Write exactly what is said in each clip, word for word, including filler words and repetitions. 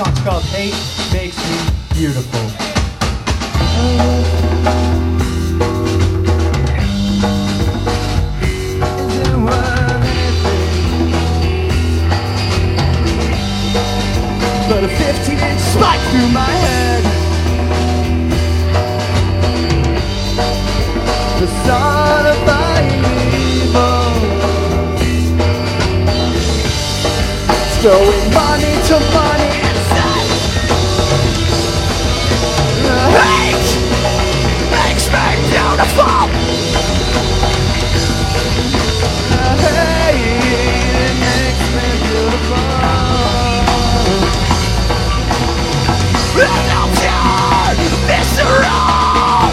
song's called Hate Makes Me Beautiful. But a fifteen inch spike through my head, the son of evil, throwing money to money instead. Hate makes me beautiful. Hate makes me beautiful. No pure, visceral.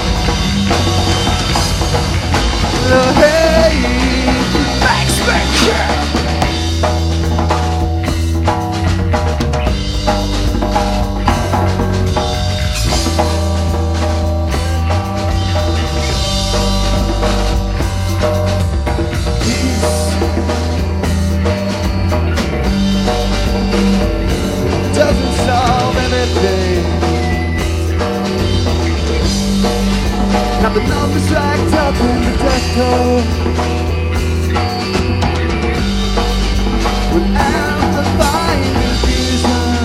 The hate makes me cure. Doesn't solve anything. Now the numbers racked up in the death code with amplifying confusion.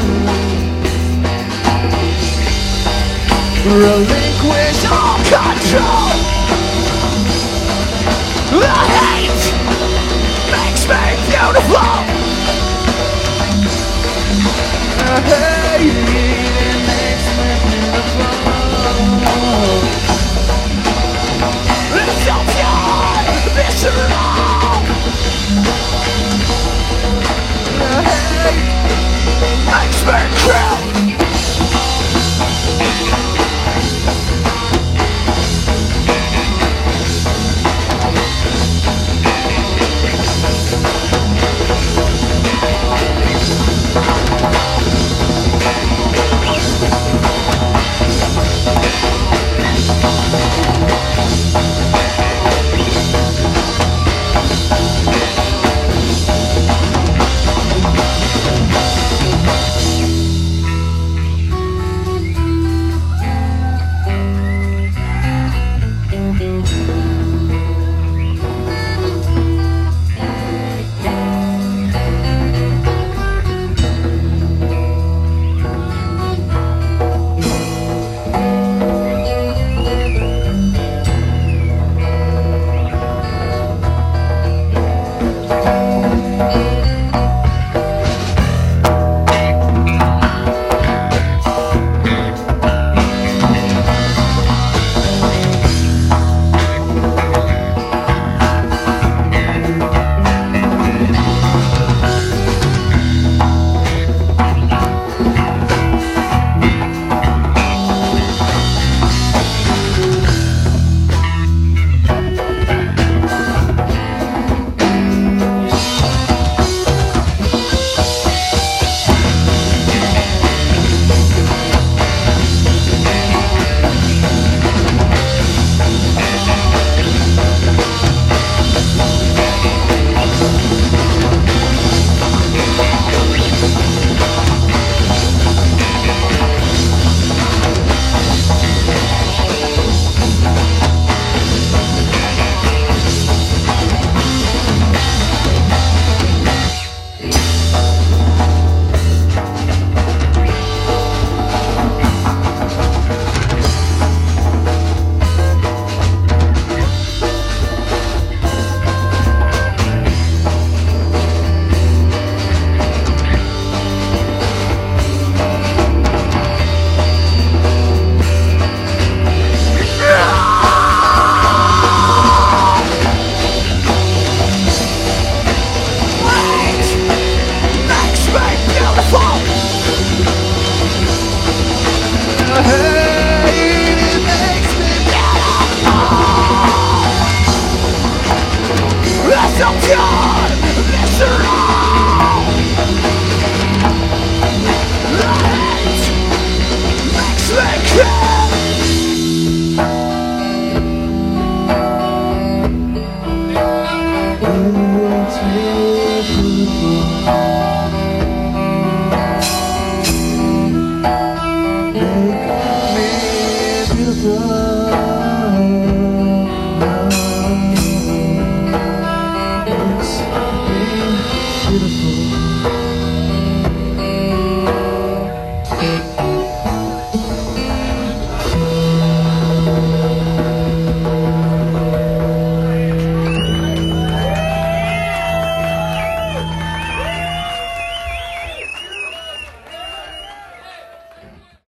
Relinquish all control. The hate makes me beautiful.